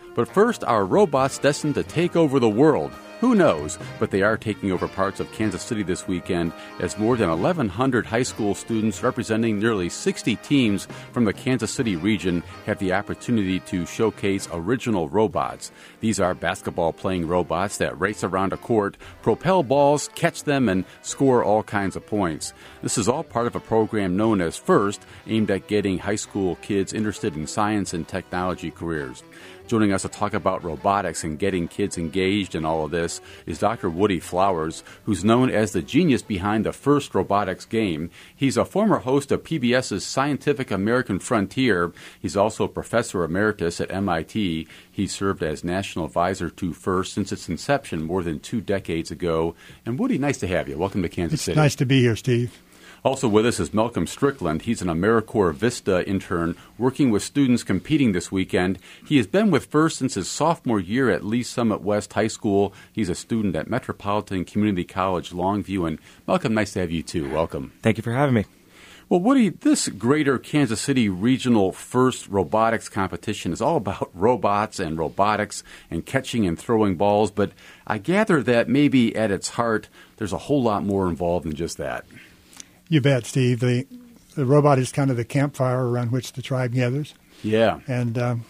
But first, are robots destined to take over the world? Who knows? But they are taking over parts of Kansas City this weekend as more than 1,100 high school students representing nearly 60 teams from the Kansas City region have the opportunity to showcase original robots. These are basketball-playing robots that race around a court, propel balls, catch them, and score all kinds of points. This is all part of a program known as FIRST, aimed at getting high school kids interested in science and technology careers. Joining us to talk about robotics and getting kids engaged in all of this is Dr. Woody Flowers, who's known as the genius behind the FIRST robotics game. He's a former host of PBS's Scientific American Frontier. He's also a professor emeritus at MIT. He served as national advisor to FIRST since its inception more than 2 decades ago. And Woody, nice to have you. Welcome to Kansas City. It's nice to be here, Steve. Also with us is Malcolm Strickland. He's an AmeriCorps Vista intern working with students competing this weekend. He has been with FIRST since his sophomore year at Lee Summit West High School. He's a student at Metropolitan Community College Longview. And Malcolm, nice to have you too. Welcome. Thank you for having me. Well, Woody, this Greater Kansas City Regional FIRST Robotics Competition is all about robots and robotics and catching and throwing balls. But I gather that maybe at its heart, there's a whole lot more involved than just that. You bet, Steve. The robot is kind of the campfire around which the tribe gathers. Yeah. And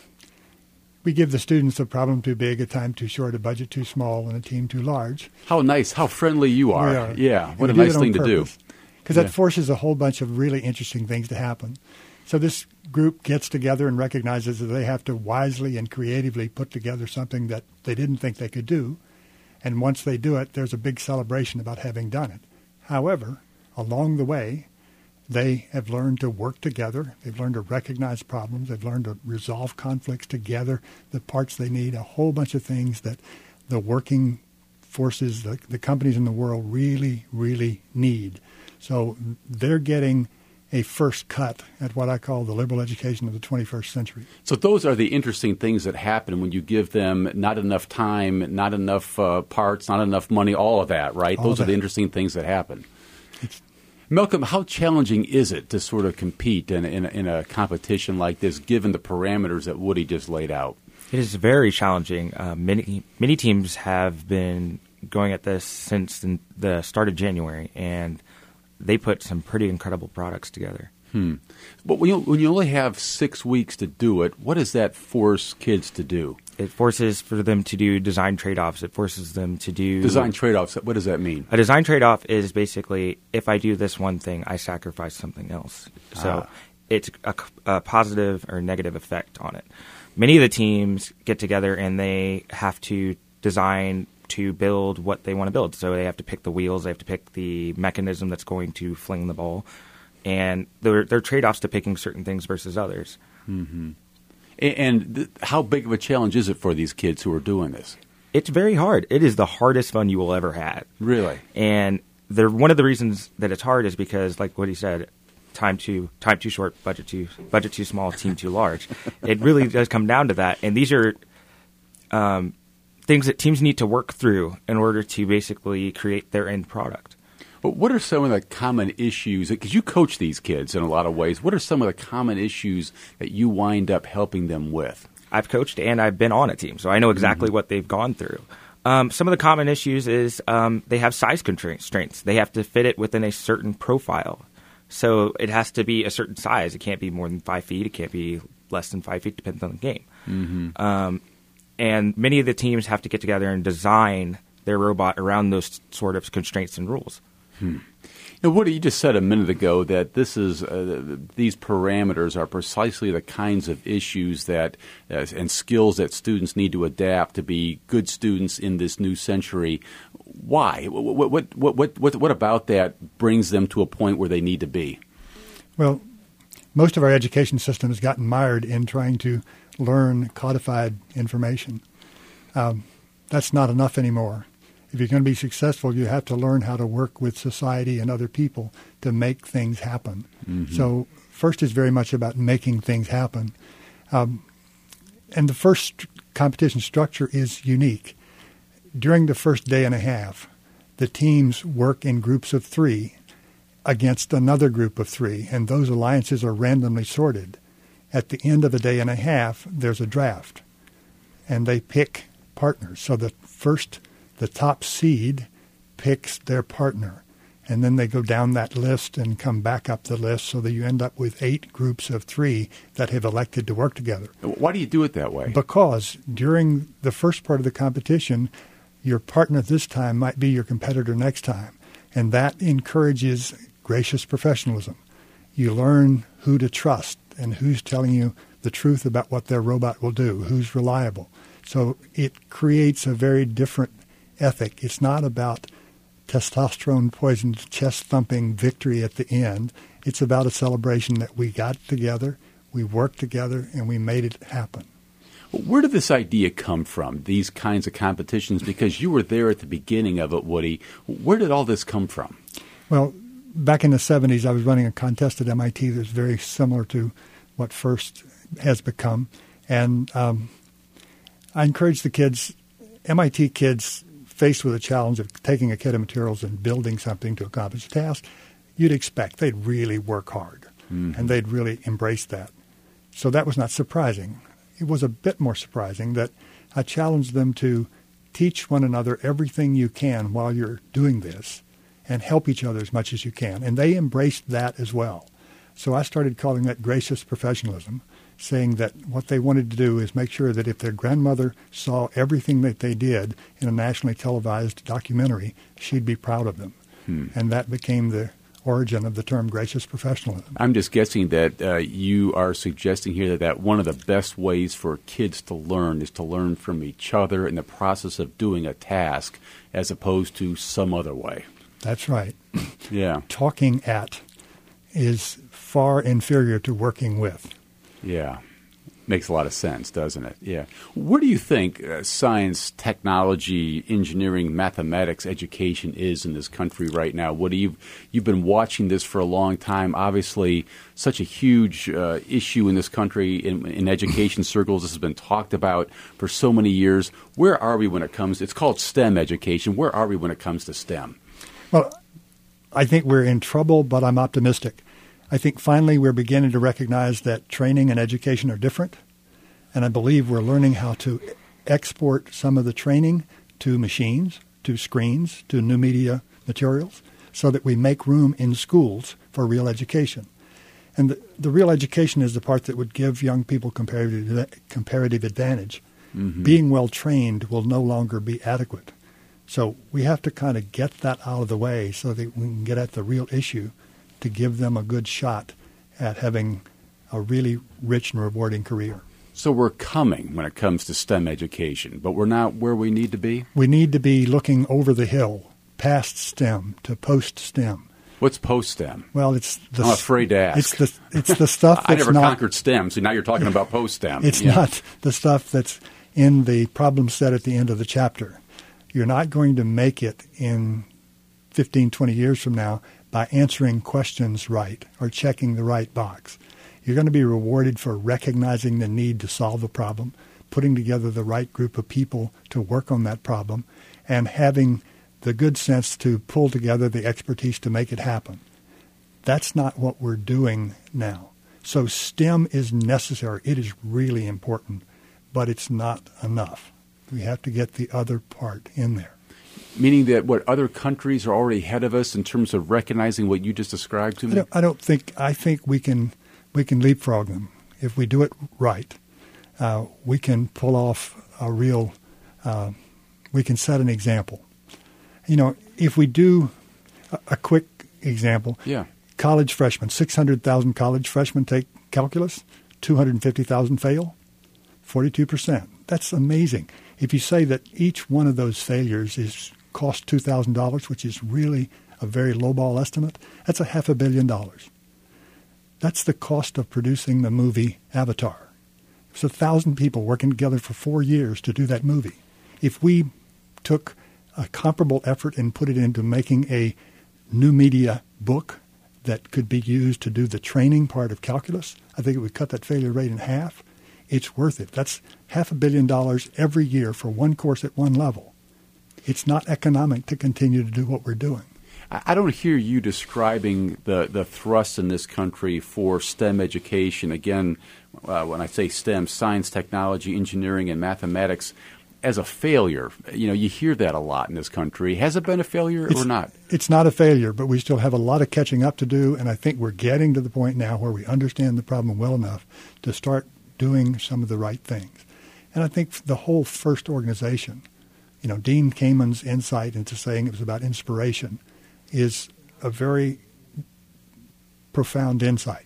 we give the students a problem too big, a time too short, a budget too small, and a team too large. How nice, how friendly you are. We are. Yeah, what a nice thing to do. Because that forces a whole bunch of really interesting things to happen. So this group gets together and recognizes that they have to wisely and creatively put together something that they didn't think they could do. And once they do it, there's a big celebration about having done it. However, along the way, they have learned to work together. They've learned to recognize problems. They've learned to resolve conflicts together, the parts they need, a whole bunch of things that the working forces, the companies in the world really, really need. So they're getting a first cut at what I call the liberal education of the 21st century. So those are the interesting things that happen when you give them not enough time, not enough parts, not enough money, all of that, right? Those are the interesting things that happen. Malcolm, how challenging is it to sort of compete in a competition like this, given the parameters that Woody just laid out? It is very challenging. Many teams have been going at this since the start of January, and they put some pretty incredible products together. But when you only have 6 weeks to do it, what does that force kids to do? It forces for them to do design trade-offs. It forces them to do... Design trade-offs, what does that mean? A design trade-off is basically, if I do this one thing, I sacrifice something else. So it's a positive or negative effect on it. Many of the teams get together and they have to design to build what they want to build. So they have to pick the wheels, they have to pick the mechanism that's going to fling the ball. And there are trade-offs to picking certain things versus others. Mm-hmm. And how big of a challenge is it for these kids who are doing this? It's very hard. It is the hardest fun you will ever have. Really? And one of the reasons that it's hard is because, like what he said, time too short, budget too small, team too large. It really does come down to that. And these are things that teams need to work through in order to basically create their end product. But what are some of the common issues, because you coach these kids in a lot of ways, what are some of the common issues that you wind up helping them with? I've coached and I've been on a team, so I know exactly what they've gone through. Some of the common issues is they have size constraints. They have to fit it within a certain profile. So it has to be a certain size. It can't be more than 5 feet. It can't be less than 5 feet, depends on the game. Mm-hmm. And many of the teams have to get together and design their robot around those sort of constraints and rules. Now, Woody, you just said a minute ago that this is these parameters are precisely the kinds of issues that and skills that students need to adapt to be good students in this new century. Why? What about that brings them to a point where they need to be? Well, most of our education system has gotten mired in trying to learn codified information. That's not enough anymore. If you're going to be successful, you have to learn how to work with society and other people to make things happen. Mm-hmm. So FIRST is very much about making things happen. And the FIRST competition structure is unique. During the first day and a half, the teams work in groups of 3 against another group of 3, and those alliances are randomly sorted. At the end of a day and a half, there's a draft. and they pick partners. So the top seed picks their partner, and then they go down that list and come back up the list so that you end up with 8 groups of 3 that have elected to work together. Why do you do it that way? Because during the first part of the competition, your partner this time might be your competitor next time, and that encourages gracious professionalism. You learn who to trust and who's telling you the truth about what their robot will do, who's reliable. So it creates a very different ethic. It's not about testosterone-poisoned, chest-thumping victory at the end. It's about a celebration that we got together, we worked together, and we made it happen. Where did this idea come from, these kinds of competitions? Because you were there at the beginning of it, Woody. Where did all this come from? Well, back in the 70s, I was running a contest at MIT that was very similar to what FIRST has become. And I encouraged the kids, MIT kids, faced with a challenge of taking a kit of materials and building something to accomplish a task, you'd expect they'd really work hard, and they'd really embrace that. So that was not surprising. It was a bit more surprising that I challenged them to teach one another everything you can while you're doing this and help each other as much as you can. And they embraced that as well. So I started calling that gracious professionalism, saying that what they wanted to do is make sure that if their grandmother saw everything that they did in a nationally televised documentary, she'd be proud of them. And that became the origin of the term gracious professionalism. I'm just guessing that you are suggesting here that one of the best ways for kids to learn is to learn from each other in the process of doing a task as opposed to some other way. That's right. Yeah. Talking at is far inferior to working with. Yeah. Makes a lot of sense, doesn't it? Yeah. Where do you think science, technology, engineering, mathematics, education is in this country right now? Woody, you've been watching this for a long time. Obviously, such a huge issue in this country in education circles. This has been talked about for so many years. Where are we when it comes? It's called STEM education. Where are we when it comes to STEM? Well, I think we're in trouble, but I'm optimistic. I think finally we're beginning to recognize that training and education are different, and I believe we're learning how to export some of the training to machines, to screens, to new media materials, so that we make room in schools for real education. And the real education is the part that would give young people comparative advantage. Being well trained will no longer be adequate. So we have to kind of get that out of the way so that we can get at the real issue to give them a good shot at having a really rich and rewarding career. So we're coming when it comes to STEM education, but we're not where we need to be? We need to be looking over the hill, past STEM to post-STEM. What's post-STEM? Well, it's the... I'm afraid to ask. It's the stuff that's I never not... conquered STEM, so now you're talking about post-STEM. It's not the stuff that's in the problem set at the end of the chapter. You're not going to make it in 15, 20 years from now by answering questions right or checking the right box. You're going to be rewarded for recognizing the need to solve a problem, putting together the right group of people to work on that problem, and having the good sense to pull together the expertise to make it happen. That's not what we're doing now. So STEM is necessary. It is really important, but it's not enough. We have to get the other part in there. Meaning that what other countries are already ahead of us in terms of recognizing what you just described to me? I think we can leapfrog them. If we do it right, we can pull off a real, we can set an example. You know, if we do a quick example, college freshmen, 600,000 college freshmen take calculus, 250,000 fail, 42%. That's amazing. If you say that each one of those failures costs $2,000, which is really a very lowball estimate, that's $500 million. That's the cost of producing the movie Avatar. It's 1,000 people working together for 4 years to do that movie. If we took a comparable effort and put it into making a new media book that could be used to do the training part of calculus, I think it would cut that failure rate in half. It's worth it. That's $500 million every year for one course at one level. It's not economic to continue to do what we're doing. I don't hear you describing the thrust in this country for STEM education. Again, when I say STEM, science, technology, engineering, and mathematics, as a failure. You hear that a lot in this country. Has it been a failure or not? It's not a failure, but we still have a lot of catching up to do, and I think we're getting to the point now where we understand the problem well enough to start doing some of the right things. And I think the whole FIRST organization, Dean Kamen's insight into saying it was about inspiration is a very profound insight.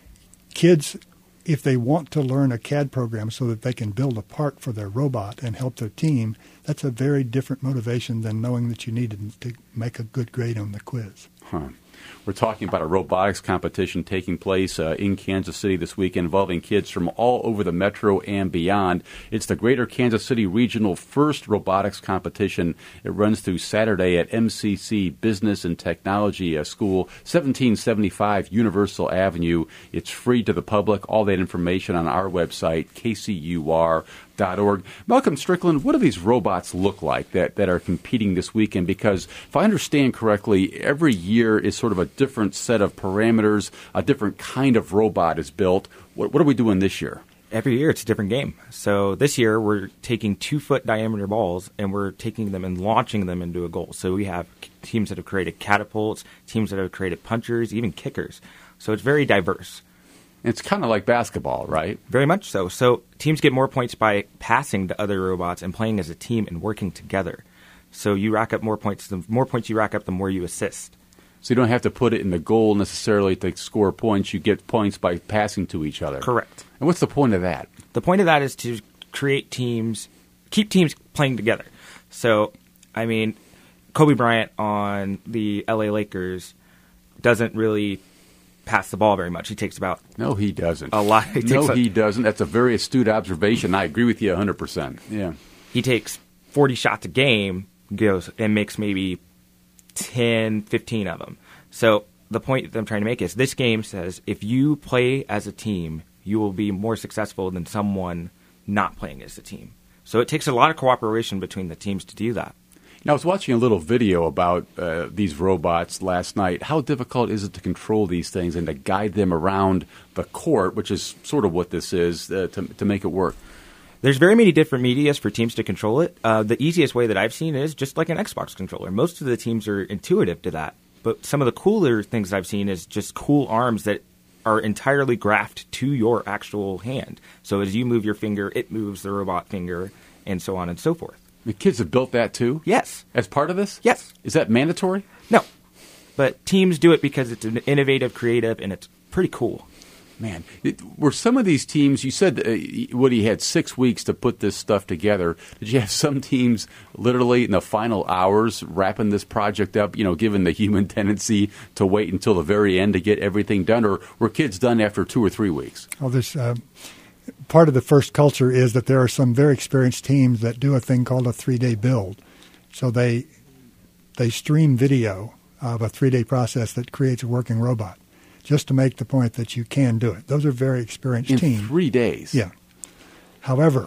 Kids, if they want to learn a CAD program so that they can build a part for their robot and help their team, that's a very different motivation than knowing that you needed to make a good grade on the quiz. Huh. We're talking about a robotics competition taking place in Kansas City this week involving kids from all over the metro and beyond. It's the Greater Kansas City Regional FIRST Robotics Competition. It runs through Saturday at MCC Business and Technology School, 1775 Universal Avenue. It's free to the public. All that information on our website, kcur.org. Malcolm Strickland, what do these robots look like that are competing this weekend? Because if I understand correctly, every year is sort of a different set of parameters, a different kind of robot is built. What are we doing this year? Every year it's a different game. So this year we're taking 2-foot diameter balls and we're taking them and launching them into a goal. So we have teams that have created catapults, teams that have created punchers, even kickers. So it's very diverse. It's kind of like basketball, right? Very much so. So teams get more points by passing to other robots and playing as a team and working together. So you rack up more points. The more points you rack up, the more you assist. So you don't have to put it in the goal necessarily to score points. You get points by passing to each other. Correct. And what's the point of that? The point of that is to create teams, keep teams playing together. So, Kobe Bryant on the LA Lakers doesn't really pass the ball very much. He takes about... No, he doesn't. A lot. He doesn't. That's a very astute observation. I agree with you 100%. Yeah. He takes 40 shots a game, goes and makes maybe 10, 15 of them. So the point that I'm trying to make is this game says if you play as a team, you will be more successful than someone not playing as a team. So it takes a lot of cooperation between the teams to do that. Now, I was watching a little video about these robots last night. How difficult is it to control these things and to guide them around the court, which is sort of what this is, to make it work? There's very many different medias for teams to control it. The easiest way that I've seen is just like an Xbox controller. Most of the teams are intuitive to that. But some of the cooler things I've seen is just cool arms that are entirely graphed to your actual hand. So as you move your finger, it moves the robot finger, and so on and so forth. The kids have built that too? Yes. As part of this? Yes. Is that mandatory? No. But teams do it because it's an innovative, creative, and it's pretty cool. Man, were some of these teams, you said Woody had 6 weeks to put this stuff together. Did you have some teams literally in the final hours wrapping this project up, given the human tendency to wait until the very end to get everything done? Or were kids done after 2 or 3 weeks? Well, this part of the FIRST culture is that there are some very experienced teams that do a thing called a 3-day build. So they stream video of a 3-day process that creates a working robot, just to make the point that you can do it. Those are very experienced teams. In 3 days? Yeah. However,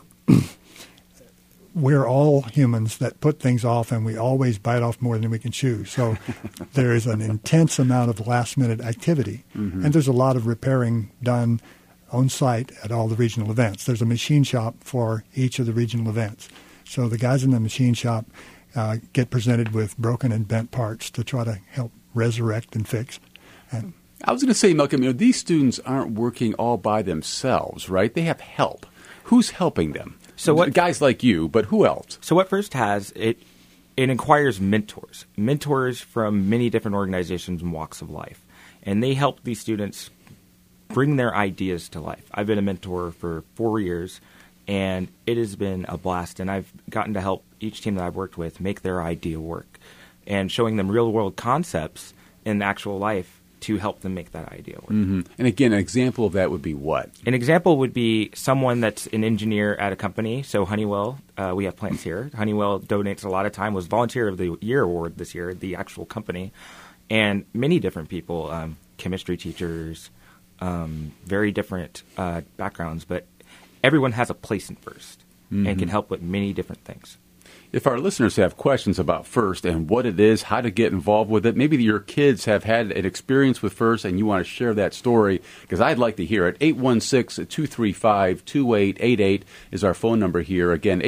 we're all humans that put things off, and we always bite off more than we can chew. So there is an intense amount of last-minute activity, and there's a lot of repairing done on site at all the regional events. There's a machine shop for each of the regional events. So the guys in the machine shop get presented with broken and bent parts to try to help resurrect and fix. And I was going to say, Malcolm, these students aren't working all by themselves, right? They have help. Who's helping them? So what, guys like you, but who else? So what FIRST has, it inquires mentors from many different organizations and walks of life. And they help these students bring their ideas to life. I've been a mentor for 4 years, and it has been a blast. And I've gotten to help each team that I've worked with make their idea work and showing them real-world concepts in actual life to help them make that idea work. Mm-hmm. And again, an example of that would be what? An example would be someone that's an engineer at a company. So Honeywell, we have plants here. Honeywell donates a lot of time, was Volunteer of the Year award this year, the actual company. And many different people, chemistry teachers, very different backgrounds, but everyone has a place in FIRST and can help with many different things. If our listeners have questions about FIRST and what it is, how to get involved with it, maybe your kids have had an experience with FIRST and you want to share that story, because I'd like to hear it. 816-235-2888 is our phone number here. Again,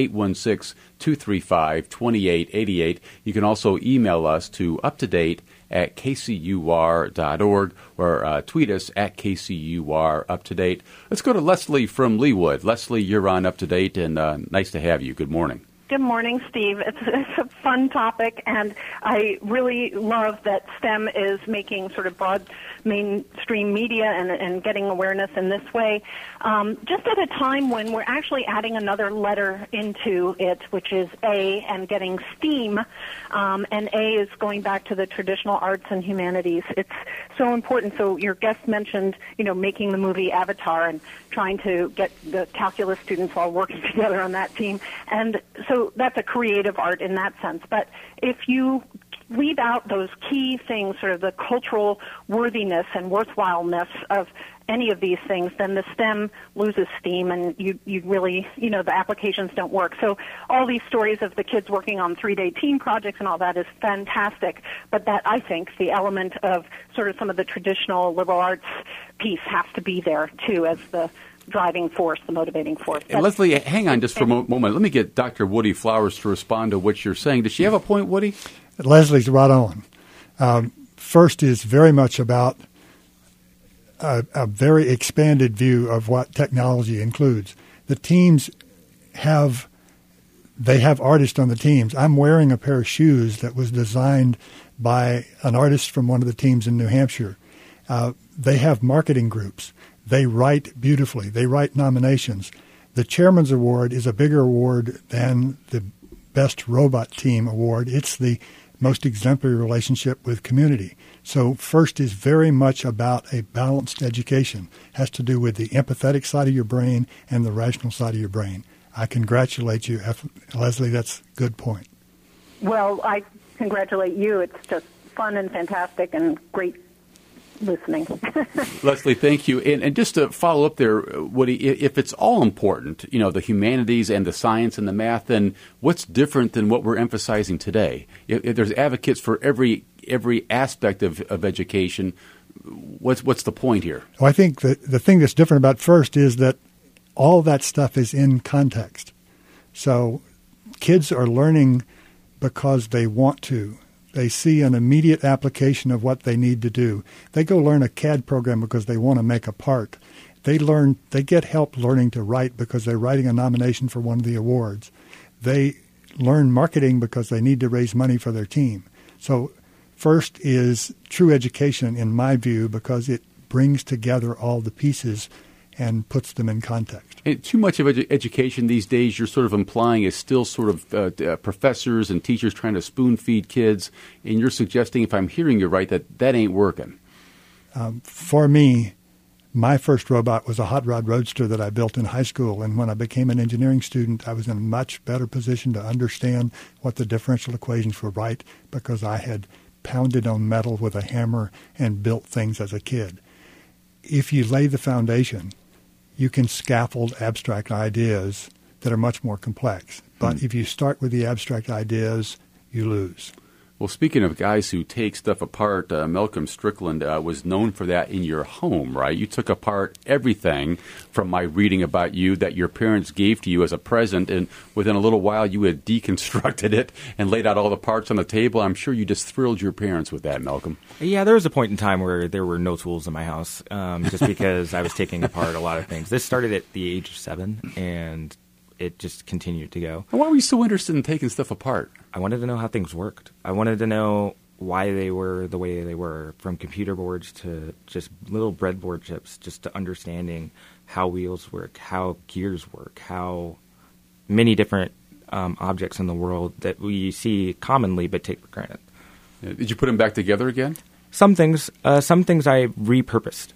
816-235-2888. You can also email us to uptodate@kcur.org or tweet us at KCUR-UpToDate. Let's go to Leslie from Leawood. Leslie, you're on Up to Date, and nice to have you. Good morning. Good morning, Steve. It's a fun topic, and I really love that STEM is making sort of broad mainstream media and getting awareness in this way. Just at a time when we're actually adding another letter into it, which is A, and getting STEAM, and A is going back to the traditional arts and humanities. It's so important. So your guest mentioned, making the movie Avatar and trying to get the calculus students all working together on that team. And so that's a creative art in that sense. But if you leave out those key things, sort of the cultural worthiness and worthwhileness of any of these things, then the STEM loses steam and you really, the applications don't work. So all these stories of the kids working on 3-day team projects and all that is fantastic. But that, I think, the element of sort of some of the traditional liberal arts piece has to be there, too, as the driving force, the motivating force. And Leslie, hang on just for a moment. Let me get Dr. Woody Flowers to respond to what you're saying. Does she have a point, Woody? Leslie's right on. FIRST is very much about a very expanded view of what technology includes. The teams have artists on the teams. I'm wearing a pair of shoes that was designed by an artist from one of the teams in New Hampshire. They have marketing groups. They write beautifully. They write nominations. The Chairman's Award is a bigger award than the Best Robot Team Award. It's the most exemplary relationship with community. So FIRST is very much about a balanced education. It has to do with the empathetic side of your brain and the rational side of your brain. I congratulate you, Leslie. That's a good point. Well, I congratulate you. It's just fun and fantastic and great listening. Leslie, thank you. And just to follow up there, Woody, if it's all important, the humanities and the science and the math, then what's different than what we're emphasizing today? If there's advocates for every aspect of education, what's the point here? Well, I think the thing that's different about FIRST is that all that stuff is in context. So kids are learning because they want to. They see an immediate application of what they need to do. They go learn a CAD program because they want to make a part. They get help learning to write because they're writing a nomination for one of the awards. They learn marketing because they need to raise money for their team. So FIRST is true education in my view because it brings together all the pieces and puts them in context. And too much of education these days, you're sort of implying, is still sort of professors and teachers trying to spoon-feed kids, and you're suggesting, if I'm hearing you right, that ain't working. For me, my first robot was a hot rod roadster that I built in high school, and when I became an engineering student, I was in a much better position to understand what the differential equations were right because I had pounded on metal with a hammer and built things as a kid. If you lay the foundation, you can scaffold abstract ideas that are much more complex. But if you start with the abstract ideas, you lose. Well, speaking of guys who take stuff apart, Malcolm Strickland was known for that in your home, right? You took apart everything from my reading about you that your parents gave to you as a present, and within a little while you had deconstructed it and laid out all the parts on the table. I'm sure you just thrilled your parents with that, Malcolm. Yeah, there was a point in time where there were no tools in my house just because I was taking apart a lot of things. This started at the age of 7, and it just continued to go. Why were you so interested in taking stuff apart? I wanted to know how things worked. I wanted to know why they were the way they were, from computer boards to just little breadboard chips, just to understanding how wheels work, how gears work, how many different objects in the world that we see commonly but take for granted. Did you put them back together again? Some things I repurposed.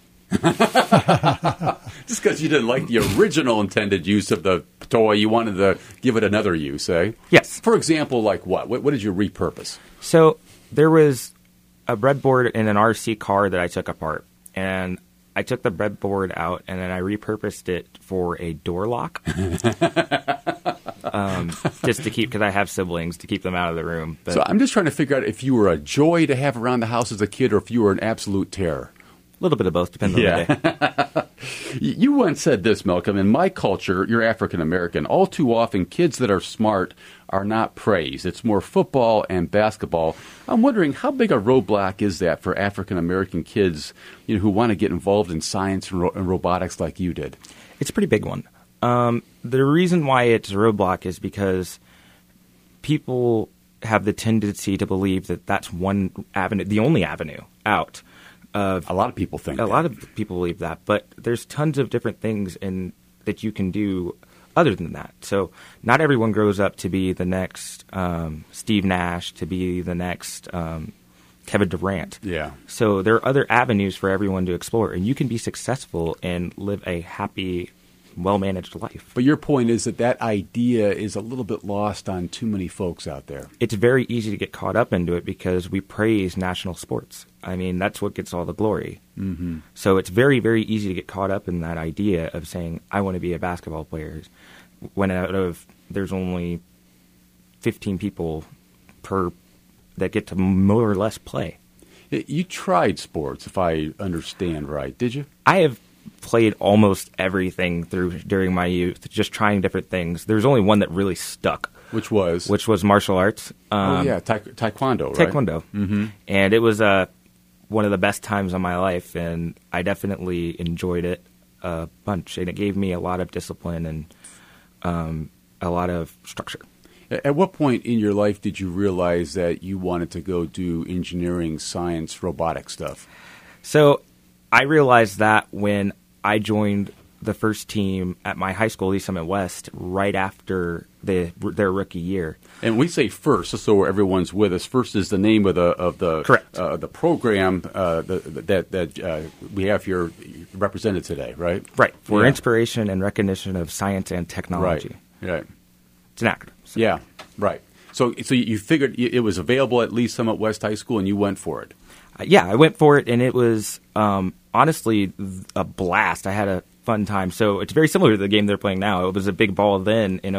Just because you didn't like the original intended use of the toy, you wanted to give it another use, eh? Yes. For example, like what? What did you repurpose? So there was a breadboard in an RC car that I took apart, and I took the breadboard out, and then I repurposed it for a door lock. just to keep, because I have siblings, to keep them out of the room. But So I'm just trying to figure out if you were a joy to have around the house as a kid or if you were an absolute terror. a little bit of both, depends on the day. You once said this, Malcolm, in my culture, you're African American. All too often, kids that are smart are not praised. It's more football and basketball. I'm wondering, how big a roadblock is that for African American kids, who want to get involved in science and robotics like you did? It's a pretty big one. The reason why it's a roadblock is because people have the tendency to believe that that's one avenue, the only avenue out. A lot of people think A lot of people believe that, but there's tons of different things that you can do other than that. So not everyone grows up to be the next Steve Nash, to be the next Kevin Durant. Yeah. So there are other avenues for everyone to explore, and you can be successful and live a happy, well-managed life. But your point is that idea is a little bit lost on too many folks out there. It's very easy to get caught up into it because we praise national sports. I mean, that's what gets all the glory. Mm-hmm. So it's very, very easy to get caught up in that idea of saying, I want to be a basketball player, when there's only 15 people that get to more or less play. You tried sports, if I understand right, did you? I have played almost everything during my youth, just trying different things. There's only one that really stuck. Which was martial arts. Taekwondo, right? Taekwondo. Mm-hmm. And it was one of the best times of my life, and I definitely enjoyed it a bunch. And it gave me a lot of discipline and a lot of structure. At what point in your life did you realize that you wanted to go do engineering, science, robotic stuff? So I realized that when I joined the first team at my high school, East Summit West, right after their rookie year. And we say first, just so everyone's with us. First is the name of the Correct. The program that we have here represented today, right? Right, for Yeah. inspiration and recognition of science and technology. Right. It's an acronym. So. Yeah. Right. So you figured it was available at Lee Summit West High School, and you went for it. Yeah, I went for it, and it was honestly a blast. I had a fun time. So it's very similar to the game they're playing now. It was a big ball then in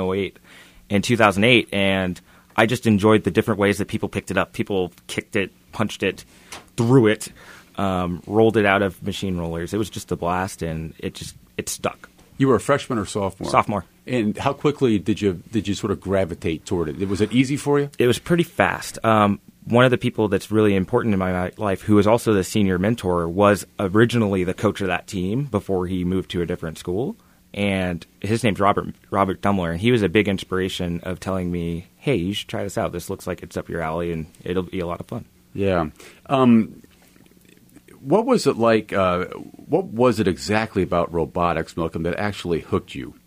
2008, and I just enjoyed the different ways that people picked it up. People kicked it, punched it, threw it, rolled it out of machine rollers. It was just a blast, and it stuck. You were a freshman or sophomore? Sophomore. And how quickly did you sort of gravitate toward it? Was it easy for you? It was pretty fast. One of the people that's really important in my life, who was also the senior mentor, was originally the coach of that team before he moved to a different school. And his name's Robert Dummler, and he was a big inspiration of telling me, hey, you should try this out. This looks like it's up your alley, and it'll be a lot of fun. Yeah. What was it like? What was it exactly about robotics, Malcolm, that actually hooked you?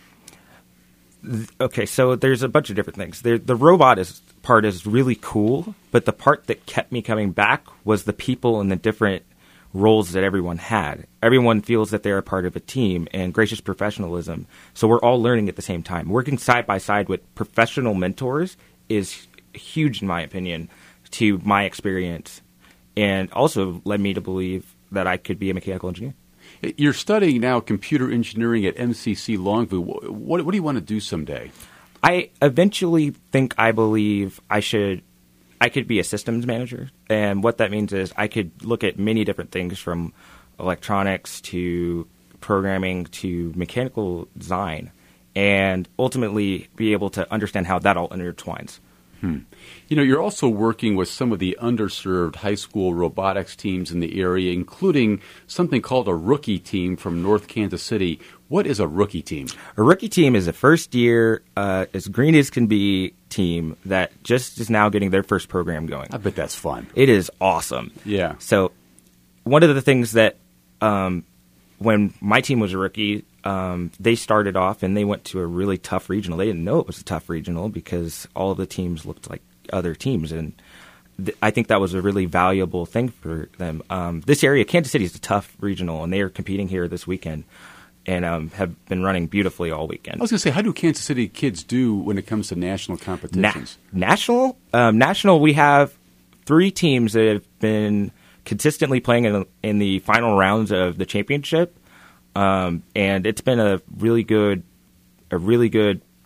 Okay, so there's a bunch of different things. The robot part is really cool, but the part that kept me coming back was the people and the different roles that everyone had. Everyone feels that they're a part of a team, and gracious professionalism. So we're all learning at the same time. Working side by side with professional mentors is huge, in my opinion, to my experience, and also led me to believe that I could be a mechanical engineer. You're studying now computer engineering at MCC Longview. What do you want to do someday? I eventually believe I could be a systems manager. And what that means is I could look at many different things, from electronics to programming to mechanical design, and ultimately be able to understand how that all intertwines. You're also working with some of the underserved high school robotics teams in the area, including something called a rookie team from North Kansas City. What is a rookie team? A rookie team is a first-year, as green as can be team that just is now getting their first program going. I bet that's fun. It is awesome. Yeah. So one of the things that when my team was a rookie, they started off and they went to a really tough regional. They didn't know it was a tough regional because all of the teams looked like other teams, and I think that was a really valuable thing for them. This area, Kansas City, is a tough regional, and they are competing here this weekend and have been running beautifully all weekend. I was going to say, how do Kansas City kids do when it comes to national competitions? National, we have 3 teams that have been consistently playing in the final rounds of the championship. And it's been a really good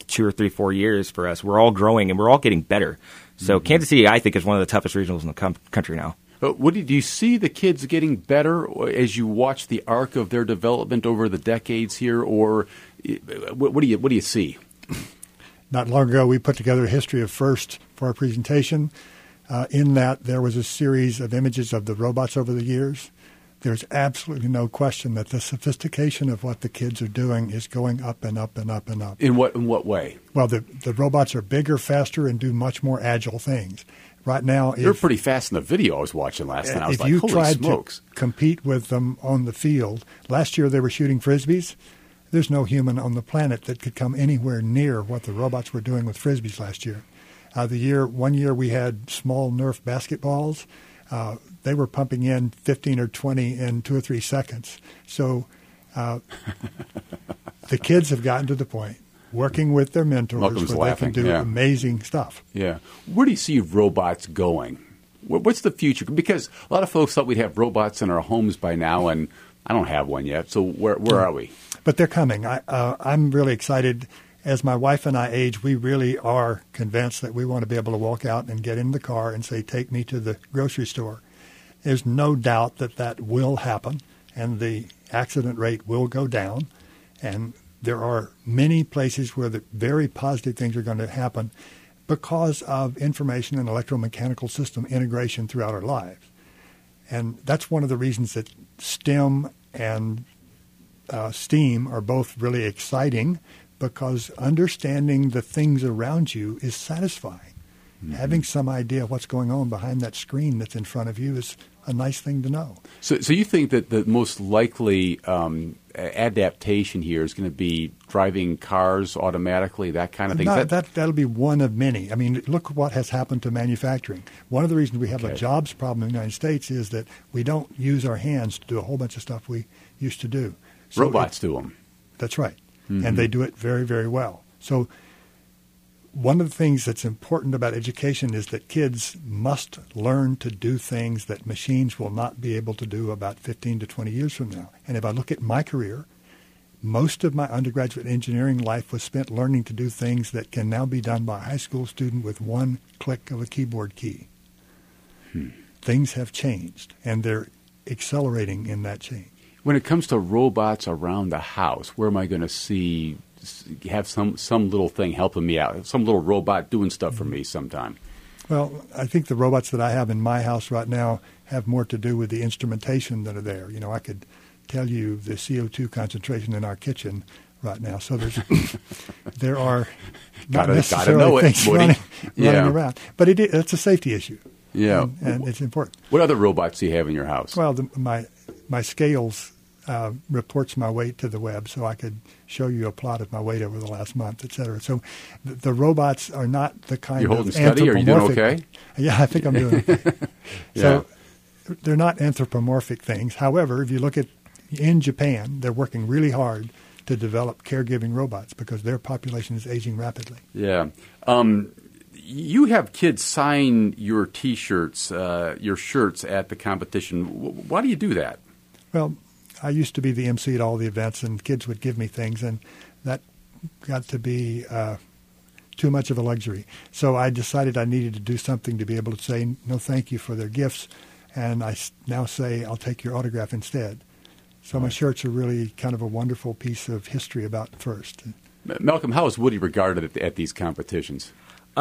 2 or 3, 4 years for us. We're all growing and we're all getting better. So Kansas City, I think, is one of the toughest regionals in the country now. What do you see the kids getting better as you watch the arc of their development over the decades here, or what do you see? Not long ago, we put together a history of FIRST for our presentation. In that, there was a series of images of the robots over the years. There's absolutely no question that the sophistication of what the kids are doing is going up and up and up and up. In what way? Well, the robots are bigger, faster, and do much more agile things. Right now, they're pretty fast in the video I was watching last night. I was like, holy smokes. If you tried to compete with them on the field, last year they were shooting Frisbees. There's no human on the planet that could come anywhere near what the robots were doing with Frisbees last year. One year we had small Nerf basketballs. They were pumping in 15 or 20 in 2 or 3 seconds. So the kids have gotten to the point, working with their mentors, where they can do amazing stuff. Yeah. Where do you see robots going? What's the future? Because a lot of folks thought we'd have robots in our homes by now, and I don't have one yet. So where are we? But they're coming. I'm really excited. As my wife and I age, we really are convinced that we want to be able to walk out and get in the car and say, take me to the grocery store. There's no doubt that will happen, and the accident rate will go down. And there are many places where the very positive things are going to happen because of information and electromechanical system integration throughout our lives. And that's one of the reasons that STEM and STEAM are both really exciting, because understanding the things around you is satisfying. Mm-hmm. Having some idea of what's going on behind that screen that's in front of you is a nice thing to know. So you think that the most likely adaptation here is going to be driving cars automatically, that kind of thing? That'll be one of many. I mean, look what has happened to manufacturing. One of the reasons we have a jobs problem in the United States is that we don't use our hands to do a whole bunch of stuff we used to do. So robots do them. That's right. Mm-hmm. And they do it very, very well. So one of the things that's important about education is that kids must learn to do things that machines will not be able to do about 15 to 20 years from now. And if I look at my career, most of my undergraduate engineering life was spent learning to do things that can now be done by a high school student with one click of a keyboard key. Things have changed, and they're accelerating in that change. When it comes to robots around the house, where am I going to have some little thing helping me out, some little robot doing stuff for me sometime? Well, I think the robots that I have in my house right now have more to do with the instrumentation that are there. You know, I could tell you the CO2 concentration in our kitchen right now. So there are not necessarily things running around. But it's a safety issue. Yeah. And it's important. What other robots do you have in your house? Well, my scales reports my weight to the web, so I could show you a plot of my weight over the last month, et cetera. So the robots are not the kind of anthropomorphic. Are you doing okay? Yeah, I think I'm doing okay. So they're not anthropomorphic things. However, if you look at in Japan, they're working really hard to develop caregiving robots because their population is aging rapidly. Yeah. You have kids sign your T-shirts, your shirts at the competition. Why do you do that? Well, I used to be the MC at all the events, and kids would give me things, and that got to be too much of a luxury. So I decided I needed to do something to be able to say no thank you for their gifts, and I now say I'll take your autograph instead. So my shirts are really kind of a wonderful piece of history about FIRST. Malcolm, how is Woody regarded at these competitions?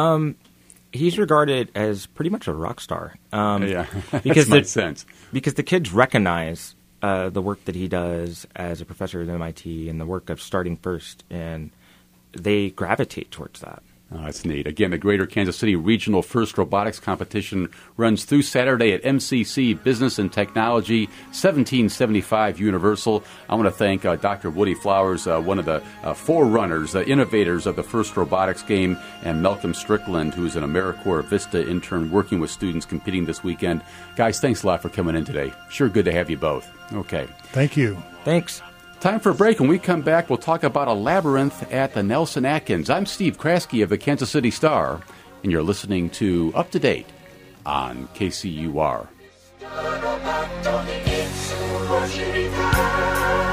He's regarded as pretty much a rock star. Because makes sense. Because the kids recognize the work that he does as a professor at MIT and the work of starting FIRST, and they gravitate towards that. Oh, that's neat. Again, the Greater Kansas City Regional FIRST Robotics Competition runs through Saturday at MCC Business and Technology, 1775 Universal. I want to thank Dr. Woody Flowers, one of the forerunners, innovators of the FIRST Robotics game, and Malcolm Strickland, who's an AmeriCorps Vista intern working with students competing this weekend. Guys, thanks a lot for coming in today. Sure good to have you both. Okay. Thank you. Thanks. Time for a break. When we come back, we'll talk about a labyrinth at the Nelson Atkins. I'm Steve Kraske of the Kansas City Star, and you're listening to Up to Date on KCUR.